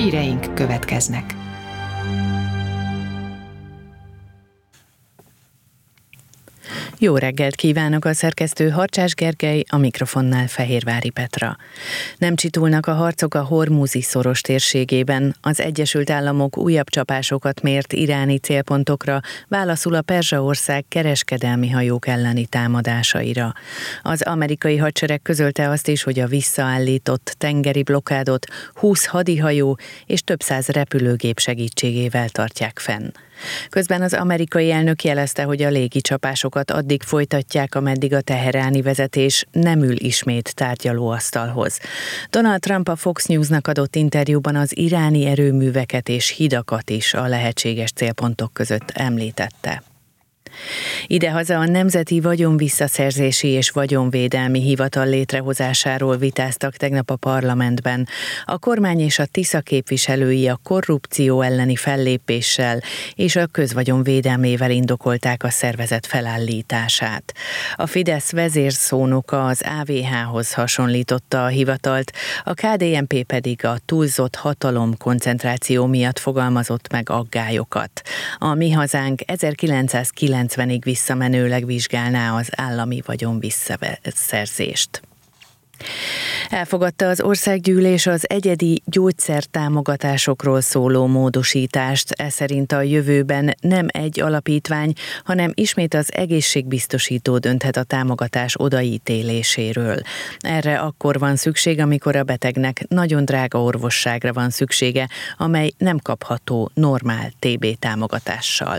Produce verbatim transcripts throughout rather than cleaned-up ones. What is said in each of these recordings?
Híreink következnek. Jó reggelt kívánok, a szerkesztő Harcsás Gergely, a mikrofonnál Fehérvári Petra. Nem csitulnak a harcok a Hormuzi szoros térségében. Az Egyesült Államok újabb csapásokat mért iráni célpontokra, válaszul a Perzsa-ország kereskedelmi hajók elleni támadásaira. Az amerikai hadsereg közölte azt is, hogy a visszaállított tengeri blokkádot húsz hadihajó és több száz repülőgép segítségével tartják fenn. Közben az amerikai elnök jelezte, hogy a légicsapásokat addig folytatják, ameddig a teheráni vezetés nem ül ismét tárgyalóasztalhoz. Donald Trump a Fox Newsnak adott interjúban az iráni erőműveket és hidakat is a lehetséges célpontok között említette. Idehaza a Nemzeti Vagyonvisszaszerzési és Vagyonvédelmi Hivatal létrehozásáról vitáztak tegnap a parlamentben. A kormány és a Tisza képviselői a korrupció elleni fellépéssel és a közvagyon védelmével indokolták a szervezet felállítását. A Fidesz vezérszónoka az á vé há-hoz hasonlította a hivatalt, a ká dé en pé pedig a túlzott hatalomkoncentráció miatt fogalmazott meg aggályokat. A Mi Hazánk ezerkilencszázkilencvenig visszamenőleg vizsgálná az állami vagyon visszaszerzést. Elfogadta az országgyűlés az egyedi gyógyszertámogatásokról szóló módosítást, ez szerint a jövőben nem egy alapítvány, hanem ismét az egészségbiztosító dönthet a támogatás odaítéléséről. Erre akkor van szükség, amikor a betegnek nagyon drága orvosságra van szüksége, amely nem kapható normál té bé támogatással.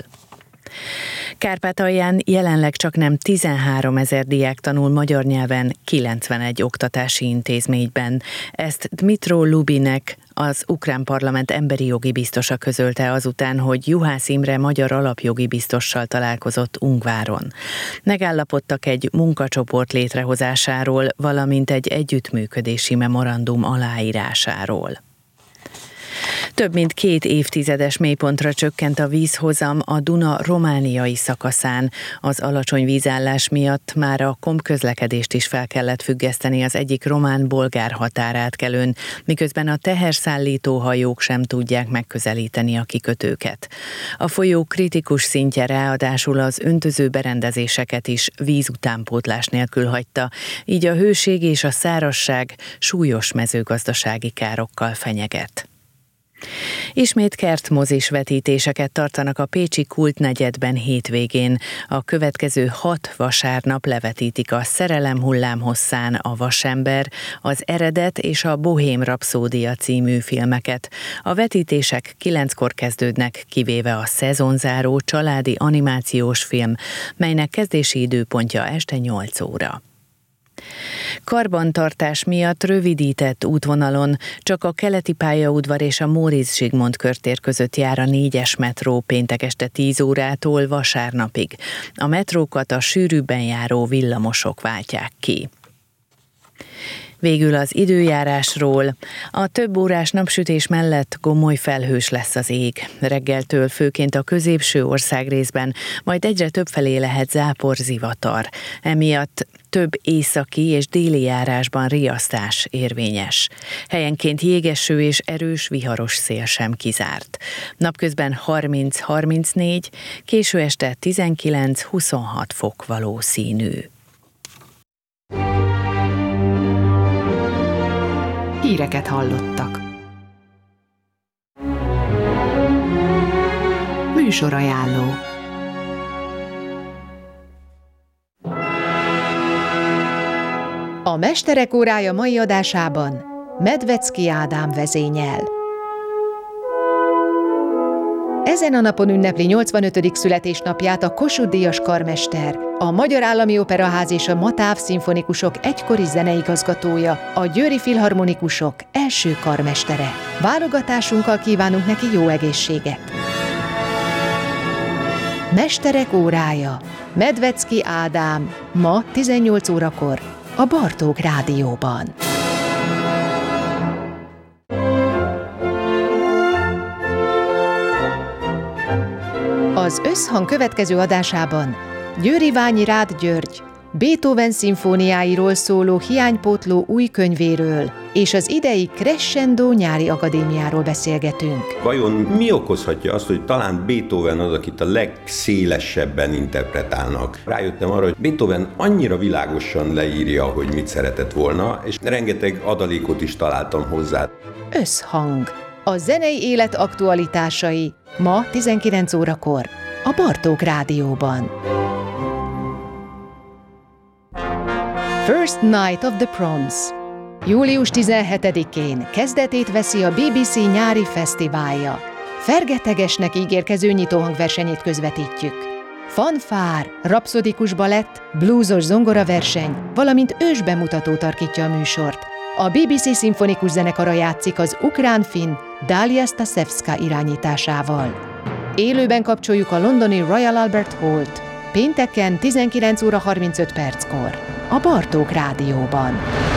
Kárpátalján jelenleg csak nem tizenháromezer diák tanul magyar nyelven kilencvenegy oktatási intézményben. Ezt Dmytro Lubinek, az ukrán parlament emberi jogi biztosa közölte azután, hogy Juhász Imre magyar alapjogi biztossal találkozott Ungváron. Megállapodtak egy munkacsoport létrehozásáról, valamint egy együttműködési memorandum aláírásáról. Több mint két évtizedes mélypontra csökkent a vízhozam a Duna romániai szakaszán. Az alacsony vízállás miatt már a kompközlekedést is fel kellett függeszteni az egyik román-bolgár határátkelőn, miközben a teherszállító hajók sem tudják megközelíteni a kikötőket. A folyó kritikus szintje ráadásul az öntöző berendezéseket is vízutánpótlás nélkül hagyta, így a hőség és a szárazság súlyos mezőgazdasági károkkal fenyeget. Ismét kertmozis vetítéseket tartanak a pécsi Kultnegyedben hétvégén. A következő hat vasárnap levetítik a Szerelem hullámhosszán, a Vasember, az Eredet és a Bohém rapszódia című filmeket. A vetítések kilenckor kezdődnek, kivéve a szezonzáró családi animációs film, melynek kezdési időpontja este nyolc óra. Karbantartás miatt rövidített útvonalon csak a keleti pályaudvar és a Móricz Zsigmond körtér között jár a négyes metró péntek este tíz órától vasárnapig. A metrókat a sűrűbben járó villamosok váltják ki. Végül az időjárásról. A több órás napsütés mellett gomoly felhős lesz az ég. Reggeltől főként a középső országrészben, majd egyre többfelé lehet zápor, zivatar. Emiatt több északi és déli járásban riasztás érvényes. Helyenként jégeső és erős viharos szél sem kizárt. Napközben harminc-harmincnégy, késő este tizenkilenc-huszonhat fok valószínű. Híreket hallottak. Műsorajánló. A Mesterek órája mai adásában Medvecki Ádám vezényel. Ezen a napon ünnepli nyolcvanötödik születésnapját a Kossuth-díjas karmester, a Magyar Állami Operaház és a Matáv szimfonikusok egykori zeneigazgatója, a Győri Filharmonikusok első karmestere. Válogatásunkkal kívánunk neki jó egészséget! Mesterek órája. Medvecki Ádám, ma tizennyolc órakor a Bartók Rádióban. Az Összhang következő adásában Győri Ványi Rád György Beethoven szimfóniáiról szóló hiánypótló új könyvéről és az idei Crescendo nyári akadémiáról beszélgetünk. Vajon mi okozhatja azt, hogy talán Beethoven az, akit a legszélesebben interpretálnak? Rájöttem arra, hogy Beethoven annyira világosan leírja, hogy mit szeretett volna, és rengeteg adalékot is találtam hozzá. Összhang. A zenei élet aktualitásai ma tizenkilenc órakor a Bartók Rádióban. First Night of the Proms. július tizenhetedikén kezdetét veszi a bé bé cé nyári fesztiválja. Fergetegesnek ígérkező nyitóhangversenyét közvetítjük. Fanfár, rapszodikus balett, blúzos zongoraverseny, valamint ősbemutató tarkítja a műsort. A bé bé cé szimfonikus zenekara játszik az ukrán-finn Dalia Stasevska irányításával. Élőben kapcsoljuk a londoni Royal Albert Hallt, pénteken tizenkilenc óra harmincöt perckor, a Bartók Rádióban.